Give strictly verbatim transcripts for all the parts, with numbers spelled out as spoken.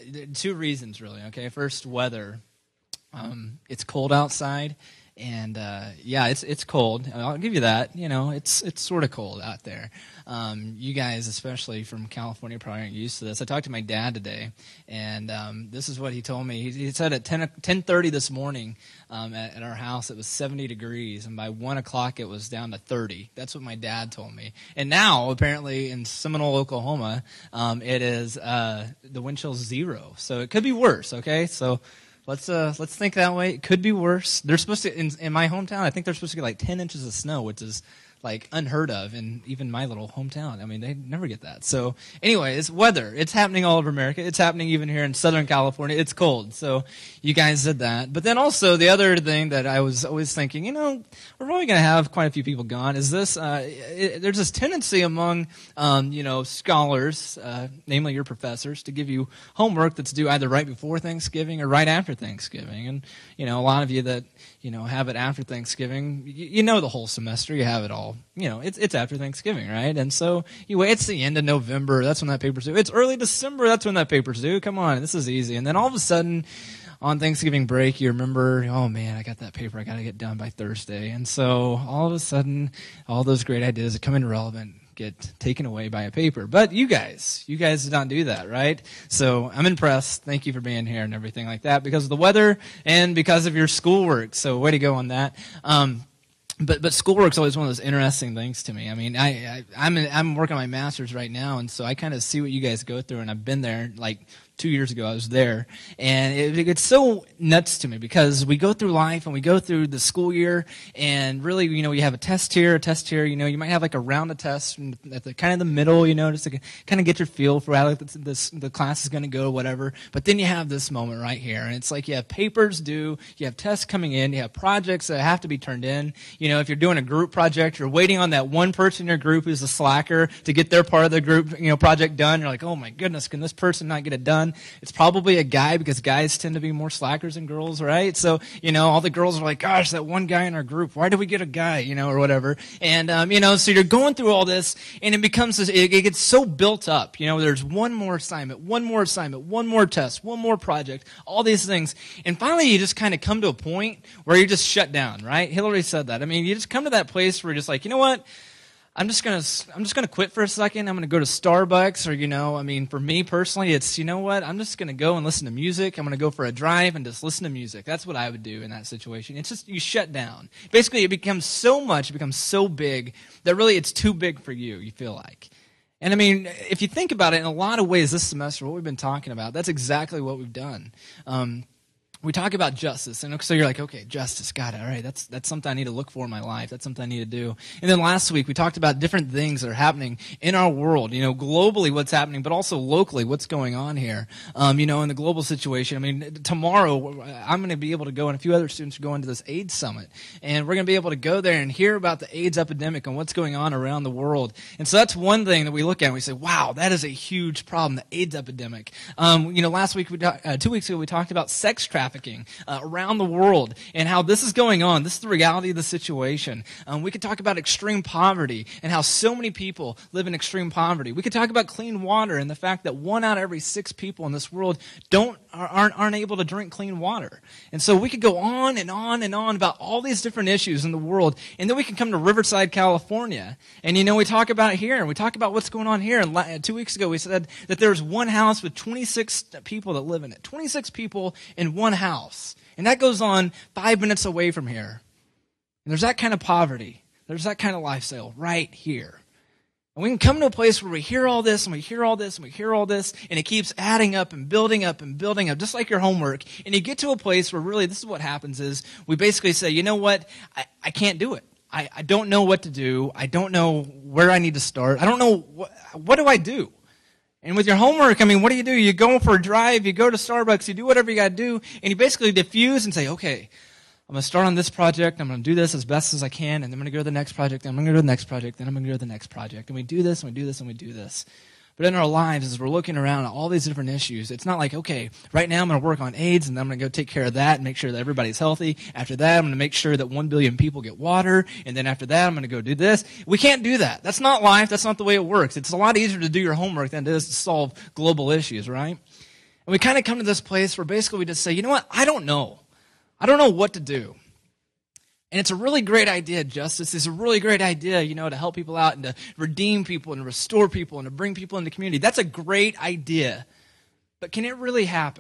two reasons, really, okay? First, weather. Um, it's cold outside, and uh, yeah, it's it's cold. I'll give you that. You know, it's it's sort of cold out there. Um, you guys, especially from California, probably aren't used to this. I talked to my dad today, and um, this is what he told me. He, he said at ten thirty this morning um, at, at our house it was seventy degrees, and by one o'clock it was down to thirty. That's what my dad told me. And now, apparently, in Seminole, Oklahoma, um, it is uh, the wind chill's zero. So it could be worse, okay? So Let's uh let's think that way. It could be worse. They're supposed to in, in my hometown. I think they're supposed to get like ten inches of snow, which is like unheard of in even my little hometown. I mean, they never get that. So anyway, it's weather. It's happening all over America. It's happening even here in Southern California. It's cold. So you guys did that. But then also the other thing that I was always thinking, you know, we're probably going to have quite a few people gone. Is this? Uh, it, there's this tendency among um, you know scholars, uh, namely your professors, to give you homework that's due either right before Thanksgiving or right after Thanksgiving. And you know, a lot of you that you know have it after Thanksgiving, you, you know the whole semester. You have it all. You know, it's it's after Thanksgiving, right? And so you wait. It's the end of November. That's when that paper's due. It's early December. That's when that paper's due. Come on, this is easy. And then all of a sudden, on Thanksgiving break, you remember, oh man, I got that paper. I got to get done by Thursday. And so all of a sudden, all those great ideas that come in irrelevant get taken away by a paper. But you guys, you guys did not do that, right? So I'm impressed. Thank you for being here and everything like that because of the weather and because of your schoolwork. So way to go on that. Um, But but schoolwork's always one of those interesting things to me. I mean, I, I I'm in, I'm working on my master's right now, and so I kind of see what you guys go through, and I've been there like two years ago. I was there, and it, it's so nuts to me because we go through life and we go through the school year, and really, you know, you have a test here, a test here. You know, you might have like a round of tests at the kind of the middle, you know, just to kind of get your feel for how like this, this the class is going to go, whatever. But then you have this moment right here, and it's like you have papers due, you have tests coming in, you have projects that have to be turned in. You know, if you're doing a group project, you're waiting on that one person in your group who's a slacker to get their part of the group, you know, project done. You're like, oh my goodness, can this person not get it done? It's probably a guy because guys tend to be more slackers than girls, right? So, you know, all the girls are like, gosh, that one guy in our group, why did we get a guy, you know, or whatever. And, um, you know, so you're going through all this and it becomes, this, it, it gets so built up. You know, there's one more assignment, one more assignment, one more test, one more project, all these things. And finally you just kind of come to a point where you're just shut down, right? Hillary said that. I mean, you just come to that place where you're just like, you know what? I'm just gonna I'm just gonna quit for a second. I'm gonna go to Starbucks, or you know, I mean, for me personally, it's you know what? I'm just gonna go and listen to music. I'm gonna go for a drive and just listen to music. That's what I would do in that situation. It's just you shut down. Basically, it becomes so much, it becomes so big that really it's too big for you. You feel like. And I mean, if you think about it, in a lot of ways, this semester, what we've been talking about, that's exactly what we've done. Um, We talk about justice, and so you're like, okay, justice, got it, all right, that's that's something I need to look for in my life, that's something I need to do. And then last week, we talked about different things that are happening in our world, you know, globally what's happening, but also locally what's going on here, um, you know, in the global situation. I mean, tomorrow, I'm going to be able to go, and a few other students are going to this AIDS summit, and we're going to be able to go there and hear about the AIDS epidemic and what's going on around the world. And so that's one thing that we look at, and we say, wow, that is a huge problem, the AIDS epidemic. Um, you know, last week, we ta- uh, two weeks ago, we talked about sex trafficking. Uh, around the world and how this is going on. This is the reality of the situation. Um, we could talk about extreme poverty and how so many people live in extreme poverty. We could talk about clean water and the fact that one out of every six people in this world don't aren't aren't able to drink clean water. And so we could go on and on and on about all these different issues in the world. And then we can come to Riverside, California. And you know, we talk about it here and we talk about what's going on here. And la- two weeks ago we said that there's one house with twenty-six people that live in it. twenty-six people in one house. And that goes on five minutes away from here. And there's that kind of poverty. There's that kind of lifestyle right here. And we can come to a place where we hear all this and we hear all this and we hear all this and it keeps adding up and building up and building up, just like your homework. And you get to a place where really this is what happens is we basically say, you know what, I, I can't do it. I, I don't know what to do. I don't know where I need to start. I don't know, what, what do I do? And with your homework, I mean, what do you do? You go for a drive, you go to Starbucks, you do whatever you got to do, and you basically diffuse and say, okay, I'm going to start on this project, I'm going to do this as best as I can, and then I'm going to go to the next project, then I'm going to go to the next project, then I'm going to go to the next project. And we do this, and we do this, and we do this. But in our lives, as we're looking around at all these different issues, it's not like, okay, right now I'm going to work on AIDS, and then I'm going to go take care of that and make sure that everybody's healthy. After that, I'm going to make sure that one billion people get water, and then after that, I'm going to go do this. We can't do that. That's not life. That's not the way it works. It's a lot easier to do your homework than it is to solve global issues, right? And we kind of come to this place where basically we just say, you know what, I don't know. I don't know what to do. And it's a really great idea, Justice. It's a really great idea, you know, to help people out and to redeem people and to restore people and to bring people into the community. That's a great idea. But can it really happen?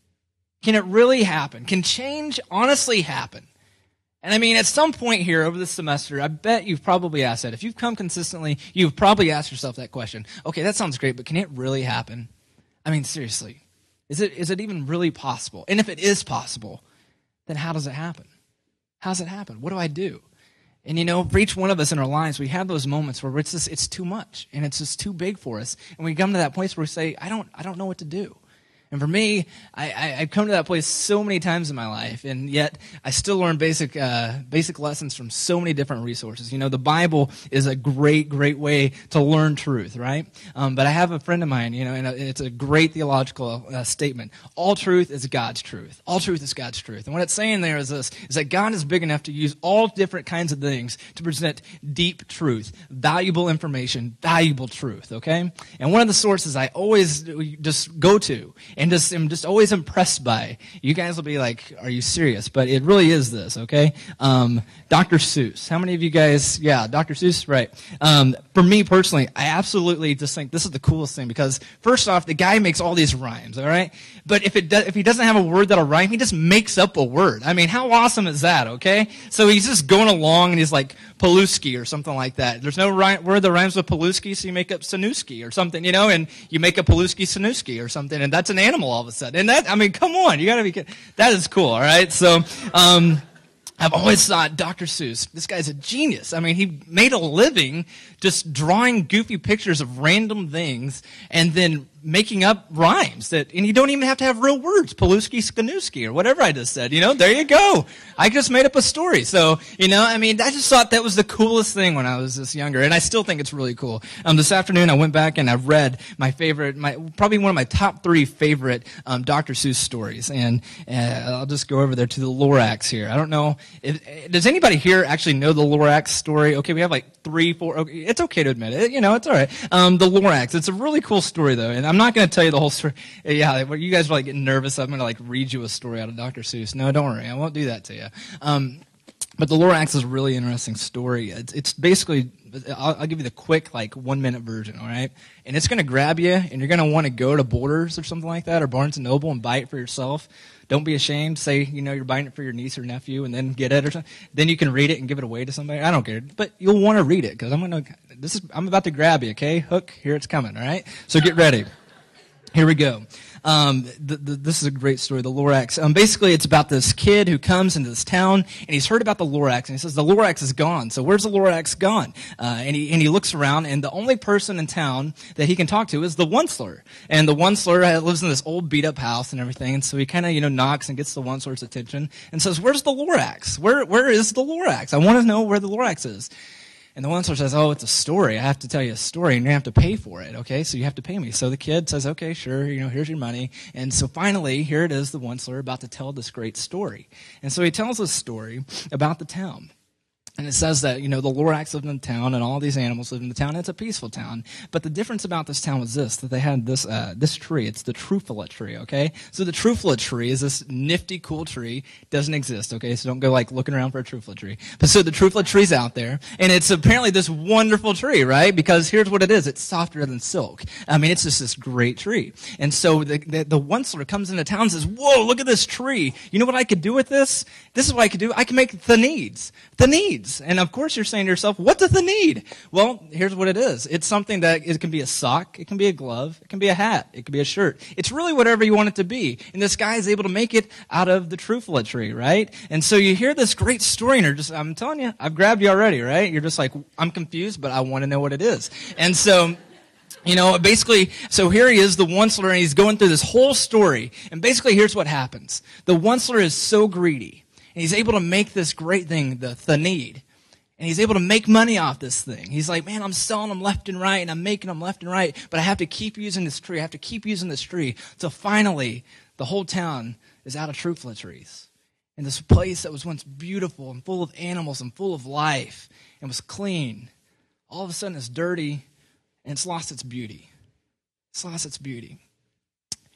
Can it really happen? Can change honestly happen? And I mean, at some point here over this semester, I bet you've probably asked that. If you've come consistently, you've probably asked yourself that question. Okay, that sounds great, but can it really happen? I mean, seriously, is it is it even really possible? And if it is possible, then how does it happen? How does it happen? What do I do? And you know, for each one of us in our lives, we have those moments where it's just, it's too much and it's just too big for us. And we come to that place where we say, I don't, I don't know what to do. And for me, I, I, I've come to that place so many times in my life, and yet I still learn basic uh, basic lessons from so many different resources. You know, the Bible is a great, great way to learn truth, right? Um, but I have a friend of mine, you know, and it's a great theological uh, statement. All truth is God's truth. All truth is God's truth. And what it's saying there is this, is that God is big enough to use all different kinds of things to present deep truth, valuable information, valuable truth, okay? And one of the sources I always just go to, and just am just always impressed by. You guys will be like, are you serious? But it really is this, okay? Um, Doctor Seuss. How many of you guys, yeah, Doctor Seuss, right. Um, for me personally, I absolutely just think this is the coolest thing because first off, the guy makes all these rhymes, all right? But if it do, if he doesn't have a word that'll rhyme, he just makes up a word. I mean, how awesome is that, okay? So he's just going along and he's like, Paluski or something like that. There's no rhyme, word that rhymes with Paluski, so you make up Sanuski or something, you know, and you make up Paluski Sanuski or something, and that's an animal all of a sudden. And that, I mean, come on, you gotta be kidding. That is cool, all right? So, um, I've always thought Doctor Seuss, this guy's a genius. I mean, he made a living just drawing goofy pictures of random things and then making up rhymes that, and you don't even have to have real words, Paluski, Skanuski, or whatever I just said. You know, there you go. I just made up a story. So, you know, I mean, I just thought that was the coolest thing when I was this younger, and I still think it's really cool. Um, this afternoon, I went back and I read my favorite, my probably one of my top three favorite um, Doctor Seuss stories, and uh, I'll just go over there to the Lorax here. I don't know, if, does anybody here actually know the Lorax story? Okay, we have like three, four. Okay, it's okay to admit it. You know, it's all right. Um, the Lorax. It's a really cool story, though, and I'm not going to tell you the whole story. Yeah, you guys are like getting nervous. I'm going to like read you a story out of Doctor Seuss. No, don't worry. I won't do that to you. Um, but the Lorax is a really interesting story. It's, it's basically, I'll, I'll give you the quick, like, one-minute version, all right? And it's going to grab you, and you're going to want to go to Borders or something like that, or Barnes and Noble, and buy it for yourself. Don't be ashamed. Say, you know, you're buying it for your niece or nephew, and then get it or something. Then you can read it and give it away to somebody. I don't care. But you'll want to read it, because I'm going to, this is, I'm about to grab you, okay? Hook, here it's coming, all right? So get ready. Here we go. Um, the, the, this is a great story, the Lorax. Um, basically, it's about this kid who comes into this town, and he's heard about the Lorax, and he says, the Lorax is gone. So where's the Lorax gone? Uh, and, he, and he looks around, and the only person in town that he can talk to is the Onceler. And the Onceler lives in this old beat-up house and everything, and so he kind of, you know, knocks and gets the Onceler's attention and says, where's the Lorax? Where, where is the Lorax? I want to know where the Lorax is. And the Onceler says, oh, it's a story. I have to tell you a story, and you have to pay for it, okay? So you have to pay me. So the kid says, okay, sure, you know, here's your money. And so finally, here it is, the Onceler about to tell this great story. And so he tells this story about the town. And it says that, you know, the Lorax lived in the town and all these animals lived in the town. And it's a peaceful town. But the difference about this town was this, that they had this uh, this tree. It's the Truffaut tree, okay? So the Truffaut tree is this nifty, cool tree. Doesn't exist, okay? So don't go, like, looking around for a Truffaut tree. But so the Truffaut tree's out there. And it's apparently this wonderful tree, right? Because here's what it is. It's softer than silk. I mean, it's just this great tree. And so the, the, the Onceler comes into town and says, whoa, look at this tree. You know what I could do with this? This is what I could do. I can make the needs. The needs. And of course you're saying to yourself, what does the need? Well, here's what it is. It's something that it can be a sock, it can be a glove, it can be a hat, it can be a shirt. It's really whatever you want it to be. And this guy is able to make it out of the Truffaut tree, right? And so you hear this great story and you're just, I'm telling you, I've grabbed you already, right? You're just like, I'm confused, but I want to know what it is. And so, you know, basically, so here he is, the Onceler, and he's going through this whole story. And basically, here's what happens. The Onceler is so greedy. And he's able to make this great thing, the, the need. And he's able to make money off this thing. He's like, man, I'm selling them left and right, and I'm making them left and right, but I have to keep using this tree. I have to keep using this tree. So finally, the whole town is out of Truffaut trees. And this place that was once beautiful and full of animals and full of life and was clean, all of a sudden it's dirty and it's lost its beauty. It's lost its beauty.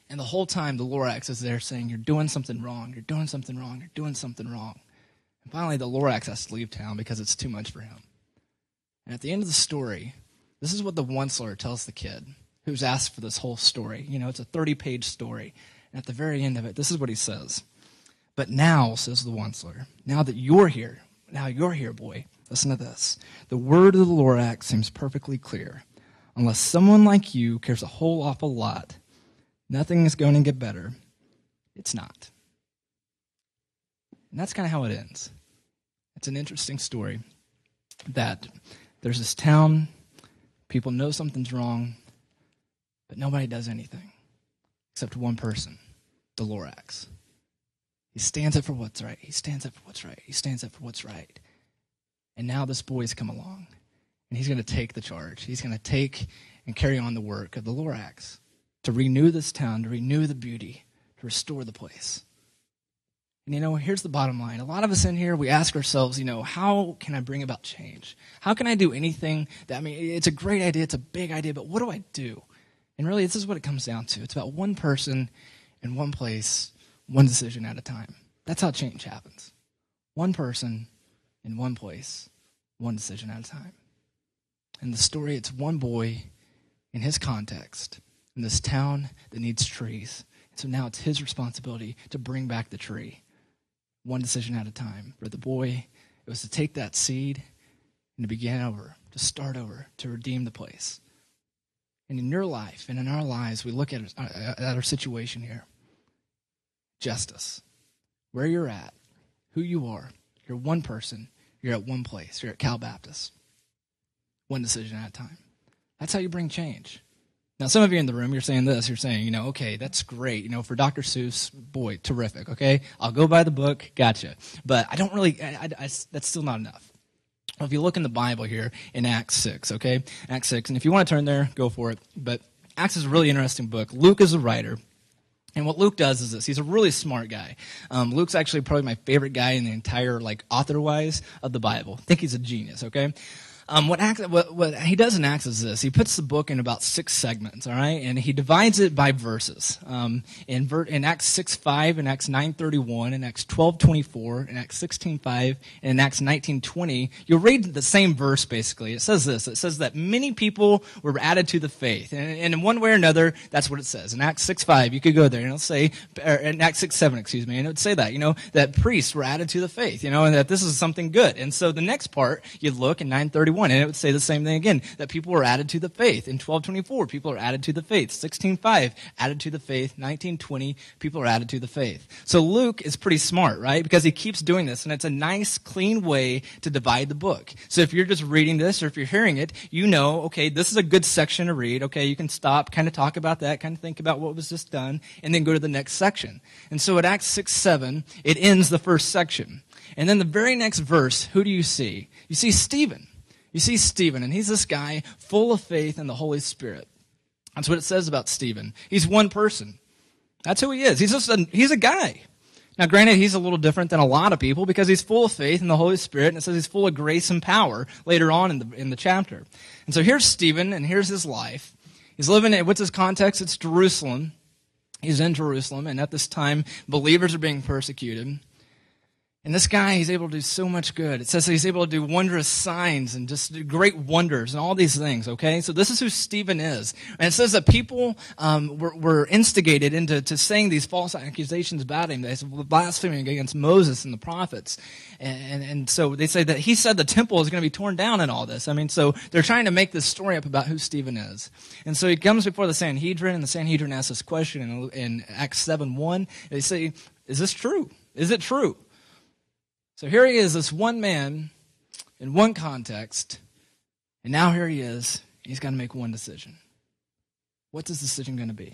And the whole time, the Lorax is there saying, you're doing something wrong, you're doing something wrong, you're doing something wrong. And finally, the Lorax has to leave town because it's too much for him. And at the end of the story, this is what the Onceler tells the kid who's asked for this whole story. You know, it's a thirty-page story. And at the very end of it, this is what he says. But now, says the Onceler, now that you're here, now you're here, boy, listen to this. The word of the Lorax seems perfectly clear. Unless someone like you cares a whole awful lot, nothing is going to get better. It's not. And that's kind of how it ends. It's an interesting story that there's this town, people know something's wrong, but nobody does anything except one person, the Lorax. He stands up for what's right. He stands up for what's right. He stands up for what's right. And now this boy's come along, and he's going to take the charge. He's going to take and carry on the work of the Lorax to renew this town, to renew the beauty, to restore the place. And, you know, here's the bottom line. A lot of us in here, we ask ourselves, you know, how can I bring about change? How can I do anything that, I mean, it's a great idea, it's a big idea, but what do I do? And really, this is what it comes down to. It's about one person in one place, one decision at a time. That's how change happens. One person in one place, one decision at a time. And the story, it's one boy in his context, in this town that needs trees. So now it's his responsibility to bring back the tree, one decision at a time. For the boy, it was to take that seed and to begin over, to start over, to redeem the place. And in your life and in our lives, we look at, at our situation here. Justice. Where you're at, who you are. You're one person. You're at one place. You're at Cal Baptist. One decision at a time. That's how you bring change. Now, some of you in the room, you're saying this. You're saying, you know, okay, that's great. You know, for Doctor Seuss, boy, terrific, okay? I'll go buy the book, gotcha. But I don't really, I, I, I, that's still not enough. Well, if you look in the Bible here in Acts six, okay? Acts six, and if you want to turn there, go for it. But Acts is a really interesting book. Luke is a writer. And what Luke does is this. He's a really smart guy. Um, Luke's actually probably my favorite guy in the entire, like, author-wise of the Bible. I think he's a genius, okay? Um, what, Acts, what, what he does in Acts is this. He puts the book in about six segments, all right? And he divides it by verses. Um, in, ver- in Acts six five, in Acts nine thirty-one, in Acts twelve twenty-four, in Acts sixteen five, and in Acts nineteen twenty, you'll read the same verse, basically. It says this. It says that many people were added to the faith. And, and in one way or another, that's what it says. In Acts six five, you could go there, and it'll say, or in Acts six seven, excuse me, and it would say that, you know, that priests were added to the faith, you know, and that this is something good. And so the next part, you'd look in nine thirty-one, and it would say the same thing again, that people were added to the faith. In twelve twenty-four, people are added to the faith. sixteen five, added to the faith. nineteen twenty, people are added to the faith. So Luke is pretty smart, right? Because he keeps doing this, and it's a nice, clean way to divide the book. So if you're just reading this, or if you're hearing it, you know, okay, this is a good section to read. Okay, you can stop, kind of talk about that, kind of think about what was just done, and then go to the next section. And so at Acts six seven, it ends the first section. And then the very next verse, who do you see? You see Stephen. You see Stephen, and he's this guy full of faith in the Holy Spirit. That's what it says about Stephen. He's one person. That's who he is. He's just a, he's a guy. Now, granted, he's a little different than a lot of people because he's full of faith in the Holy Spirit, and it says he's full of grace and power later on in the in the chapter. And so here's Stephen, and here's his life. He's living in, what's his context? It's Jerusalem. He's in Jerusalem, and at this time, believers are being persecuted. And this guy, he's able to do so much good. It says that he's able to do wondrous signs and just do great wonders and all these things, okay? So this is who Stephen is. And it says that people um, were, were instigated into to saying these false accusations about him. They're blaspheming against Moses and the prophets. And, and, and so they say that he said the temple is going to be torn down and all this. I mean, so they're trying to make this story up about who Stephen is. And so he comes before the Sanhedrin, and the Sanhedrin asks this question in, in Acts seven one. They say, is this true? Is it true? So here he is, this one man in one context, and now here he is. He's got to make one decision. What's his decision going to be?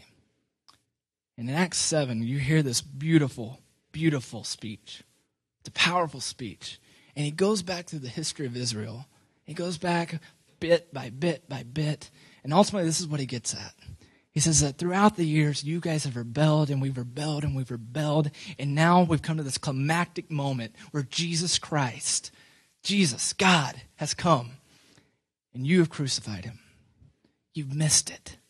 And in Acts seven, you hear this beautiful, beautiful speech. It's a powerful speech. And he goes back through the history of Israel. He goes back bit by bit by bit. And ultimately, this is what he gets at. He says that throughout the years, you guys have rebelled, and we've rebelled, and we've rebelled, and now we've come to this climactic moment where Jesus Christ, Jesus, God, has come, and you have crucified him. You've missed it.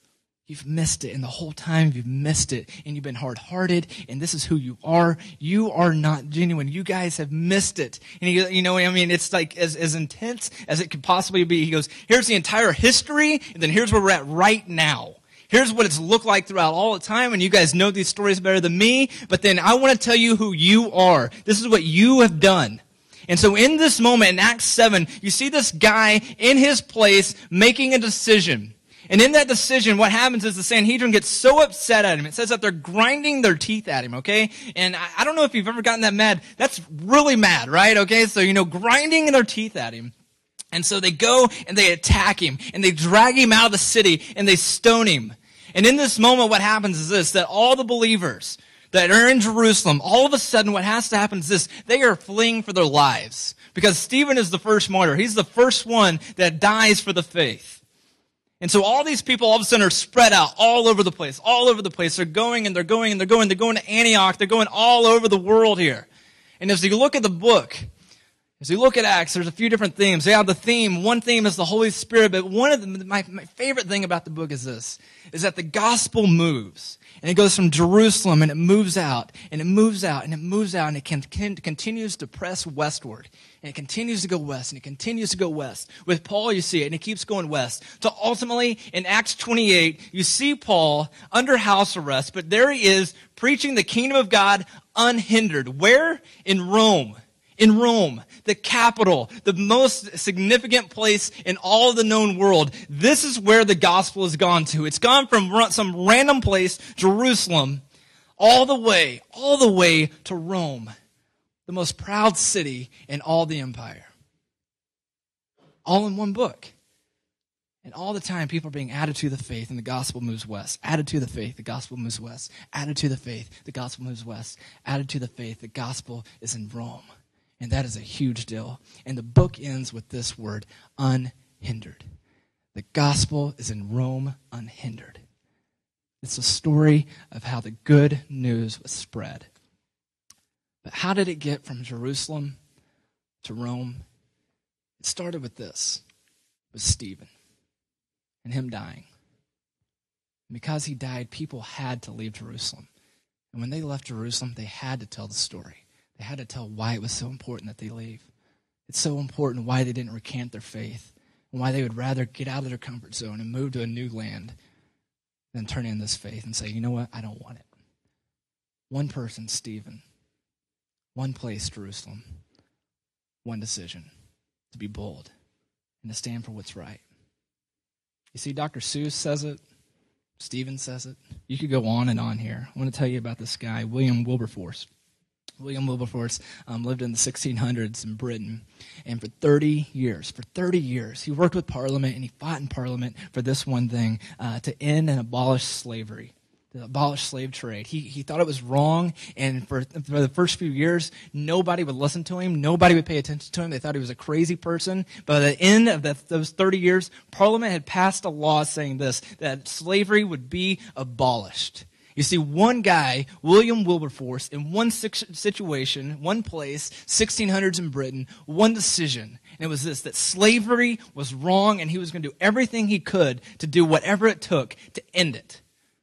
You've missed it, and the whole time you've missed it, and you've been hard-hearted, and this is who you are. You are not genuine. You guys have missed it. And he, you know, I mean, it's like as, as intense as it could possibly be. He goes, here's the entire history, and then here's where we're at right now. Here's what it's looked like throughout all the time, and you guys know these stories better than me, but then I want to tell you who you are. This is what you have done. And so in this moment, in Acts seven, you see this guy in his place making a decision. And in that decision, what happens is the Sanhedrin gets so upset at him. It says that they're grinding their teeth at him, okay? And I, I don't know if you've ever gotten that mad. That's really mad, right? Okay, so, you know, grinding their teeth at him. And so they go and they attack him, and they drag him out of the city, and they stone him. And in this moment, what happens is this, that all the believers that are in Jerusalem, all of a sudden what has to happen is this, they are fleeing for their lives. Because Stephen is the first martyr. He's the first one that dies for the faith. And so all these people all of a sudden are spread out all over the place, all over the place. They're going and they're going and they're going. They're going to Antioch. They're going all over the world here. And as you look at the book, as you look at Acts, there's a few different themes. They have the theme. One theme is the Holy Spirit. But one of the, my, my favorite thing about the book is this, is that the gospel moves. And it goes from Jerusalem and it moves out and it moves out and it moves out and it can, can, continues to press westward. And it continues to go west and it continues to go west. With Paul, you see it, and it keeps going west. So ultimately, in Acts twenty-eight, you see Paul under house arrest, but there he is preaching the kingdom of God unhindered. Where? In Rome. In Rome, the capital, the most significant place in all of the known world. This is where the gospel has gone to. It's gone from some random place, Jerusalem, all the way, all the way to Rome, the most proud city in all the empire. All in one book. And all the time, people are being added to the faith, and the gospel moves west. Added to the faith, the gospel moves west. Added to the faith, the gospel moves west. Added to the faith, the gospel is in Rome. And that is a huge deal. And the book ends with this word, unhindered. The gospel is in Rome unhindered. It's a story of how the good news was spread. But how did it get from Jerusalem to Rome? It started with this, with Stephen and him dying. And because he died, people had to leave Jerusalem. And when they left Jerusalem, they had to tell the story. They had to tell why it was so important that they leave. It's so important why they didn't recant their faith and why they would rather get out of their comfort zone and move to a new land than turn in this faith and say, you know what, I don't want it. One person, Stephen. One place, Jerusalem. One decision, to be bold and to stand for what's right. You see, Doctor Seuss says it. Stephen says it. You could go on and on here. I want to tell you about this guy, William Wilberforce. William Wilberforce um, lived in the sixteen hundreds in Britain, and for thirty years, for thirty years, he worked with Parliament, and he fought in Parliament for this one thing, uh, to end and abolish slavery, to abolish slave trade. He he thought it was wrong, and for, for the first few years, nobody would listen to him, nobody would pay attention to him. They thought he was a crazy person, but at the end of the, those thirty years, Parliament had passed a law saying this, that slavery would be abolished. You see, one guy, William Wilberforce, in one situation, one place, sixteen hundreds in Britain, one decision. And it was this, that slavery was wrong, and he was going to do everything he could to do whatever it took to end it.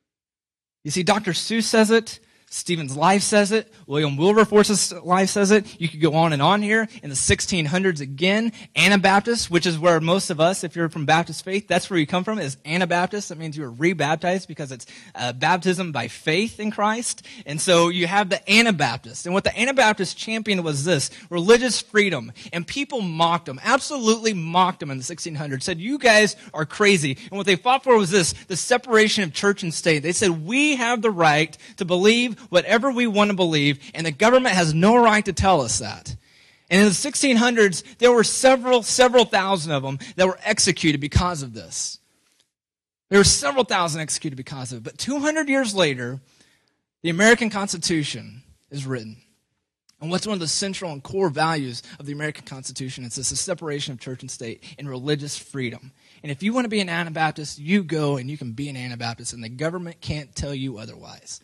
You see, Doctor Seuss says it. Stephen's life says it. William Wilberforce's life says it. You could go on and on here. In the sixteen hundreds again, Anabaptists, which is where most of us, if you're from Baptist faith, that's where you come from, is Anabaptist. That means you were rebaptized because it's uh, baptism by faith in Christ. And so you have the Anabaptists. And what the Anabaptists championed was this, religious freedom. And people mocked them, absolutely mocked them in the sixteen hundreds, said, you guys are crazy. And what they fought for was this, the separation of church and state. They said, we have the right to believe whatever we want to believe, and the government has no right to tell us that. And in the sixteen hundreds, there were several, several thousand of them that were executed because of this. There were several thousand executed because of it. But two hundred years later, the American Constitution is written. And what's one of the central and core values of the American Constitution is this, the separation of church and state and religious freedom. And if you want to be an Anabaptist, you go and you can be an Anabaptist, and the government can't tell you otherwise.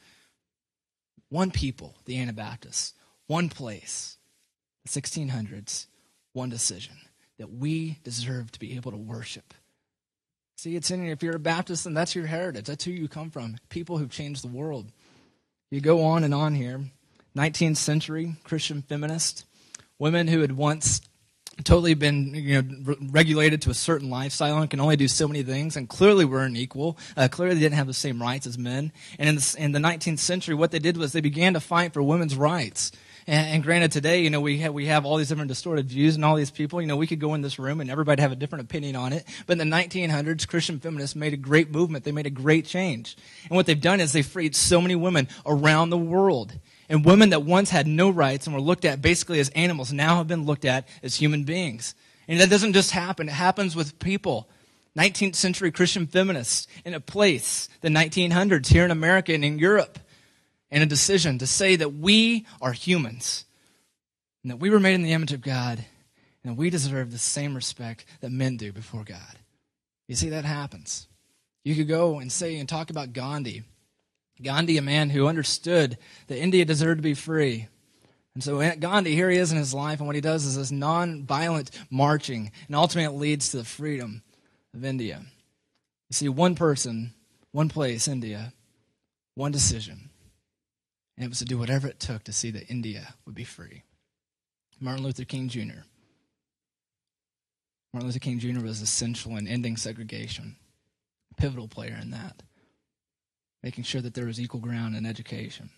One people, the Anabaptists, one place, the sixteen hundreds, one decision, that we deserve to be able to worship See, it's in you. If you're a Baptist, then that's your heritage. That's who you come from. People who've changed the world. You go on and on here. nineteenth century Christian feminist, women who had once totally been, you know, re- regulated to a certain lifestyle and can only do so many things, and clearly were unequal. Uh, clearly didn't have the same rights as men. And in the, in the nineteenth century, what they did was they began to fight for women's rights. And, and granted, today, you know, we have, we have all these different distorted views and all these people. You know, we could go in this room and everybody have a different opinion on it. But in the nineteen hundreds, Christian feminists made a great movement. They made a great change. And what they've done is they freed so many women around the world. And women that once had no rights and were looked at basically as animals now have been looked at as human beings. And that doesn't just happen. It happens with people. nineteenth century Christian feminists in a place, the nineteen hundreds, here in America and in Europe, and a decision to say that we are humans and that we were made in the image of God and we deserve the same respect that men do before God. You see, that happens. You could go and say and talk about Gandhi. Gandhi, a man who understood that India deserved to be free. And so Gandhi, here he is in his life, and what he does is this non-violent marching, and ultimately it leads to the freedom of India. You see, one person, one place, India, one decision, and it was to do whatever it took to see that India would be free. Martin Luther King Junior Martin Luther King Junior was essential in ending segregation, a pivotal player in that, making sure that there was equal ground in education.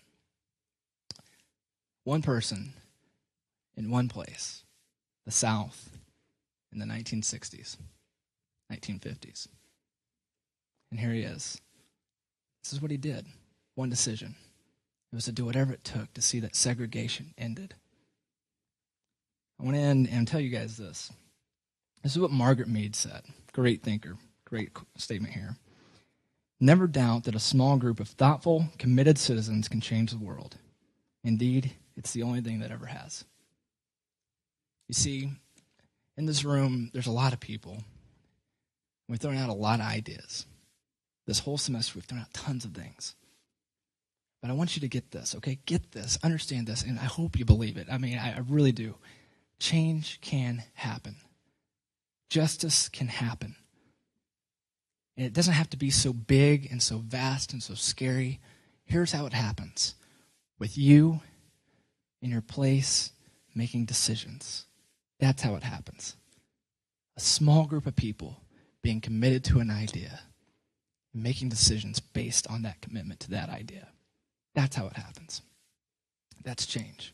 One person in one place, the South, in the nineteen sixties, nineteen fifties. And here he is. This is what he did. One decision. It was to do whatever it took to see that segregation ended. I want to end and tell you guys this. This is what Margaret Mead said. Great thinker. Great statement here. Never doubt that a small group of thoughtful, committed citizens can change the world. Indeed, it's the only thing that ever has. You see, in this room, there's a lot of people. We've thrown out a lot of ideas. This whole semester, we've thrown out tons of things. But I want you to get this, okay? Get this, understand this, and I hope you believe it. I mean, I, I really do. Change can happen. Justice can happen. And it doesn't have to be so big and so vast and so scary. Here's how it happens. With you in your place making decisions. That's how it happens. A small group of people being committed to an idea, making decisions based on that commitment to that idea. That's how it happens. That's change.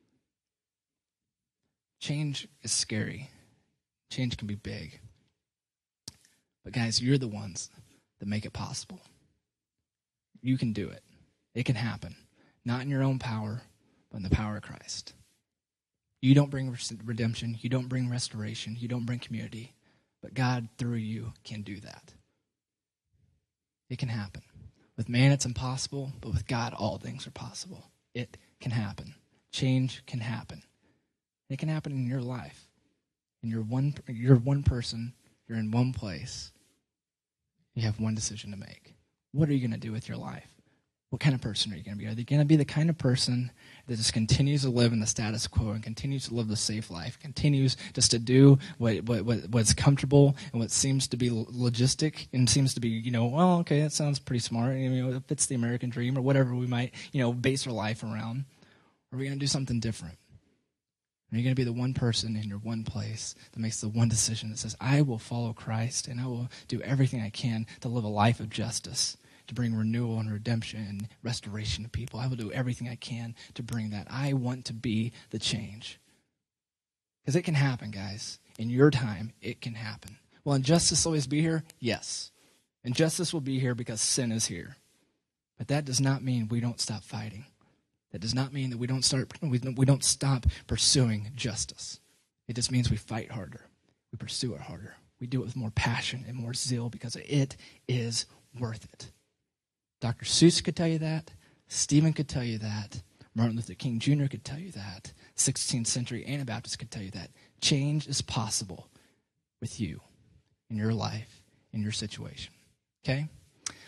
Change is scary. Change can be big. But guys, you're the ones that make it possible. You can do it. It can happen. Not in your own power, but in the power of Christ. You don't bring redemption. You don't bring restoration. You don't bring community. But God, through you, can do that. It can happen. With man, it's impossible, but with God, all things are possible. It can happen. Change can happen. It can happen in your life. And you're one, you're one person. You're in one place. You have one decision to make. What are you going to do with your life? What kind of person are you going to be? Are you going to be the kind of person that just continues to live in the status quo and continues to live the safe life, continues just to do what, what, what what's comfortable and what seems to be logistic and seems to be, you know, well, okay, that sounds pretty smart. You know, it fits the American dream or whatever we might, you know, base our life around. Or are we going to do something different? Are you going to be the one person in your one place that makes the one decision that says, I will follow Christ and I will do everything I can to live a life of justice, to bring renewal and redemption and restoration to people. I will do everything I can to bring that. I want to be the change. Because it can happen, guys. In your time, it can happen. Will injustice always be here? Yes. Injustice will be here because sin is here. But that does not mean we don't stop fighting. That does not mean that we don't start. We don't, we don't stop pursuing justice. It just means we fight harder. We pursue it harder. We do it with more passion and more zeal because it is worth it. Doctor Seuss could tell you that. Stephen could tell you that. Martin Luther King Junior could tell you that. sixteenth century Anabaptists could tell you that. Change is possible with you in your life, in your situation. Okay?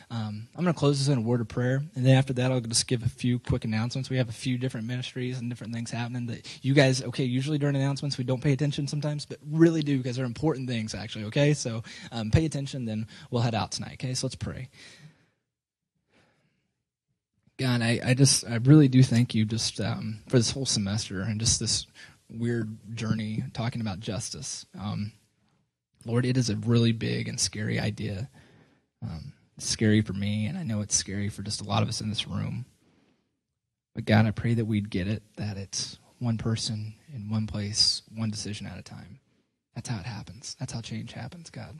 Um, I'm going to close this in a word of prayer, and then after that, I'll just give a few quick announcements. We have a few different ministries and different things happening that you guys, okay, usually during announcements, we don't pay attention sometimes, but really do because they're important things, actually, okay? So um, pay attention, then we'll head out tonight, okay? So let's pray. God, I, I just, I really do thank you just um, for this whole semester and just this weird journey talking about justice. Um, Lord, it is a really big and scary idea. Um, it's scary for me, and I know it's scary for just a lot of us in this room. But God, I pray that we'd get it, that it's one person in one place, one decision at a time. That's how it happens. That's how change happens, God.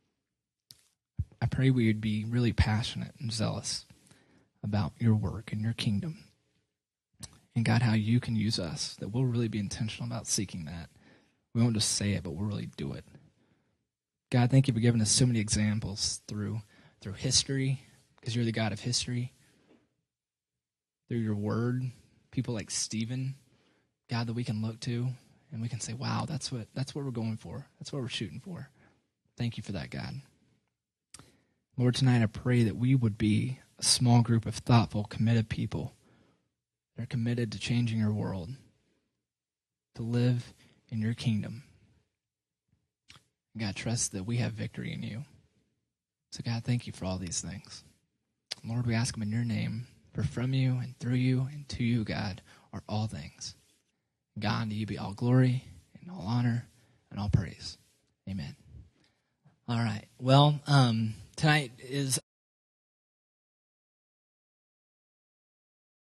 I pray we would be really passionate and zealous about your work and your kingdom. And God, how you can use us, that we'll really be intentional about seeking that. We won't just say it, but we'll really do it. God, thank you for giving us so many examples through through history, because you're the God of history. Through your word, people like Stephen, God, that we can look to and we can say, wow, that's what that's what we're going for. That's what we're shooting for. Thank you for that, God. Lord, tonight I pray that we would be a small group of thoughtful, committed people that are committed to changing your world, to live in your kingdom. God, trust that we have victory in you. So God, thank you for all these things. Lord, we ask them in your name, for from you and through you and to you, God, are all things. God, to you be all glory and all honor and all praise. Amen. All right. Well, um, tonight is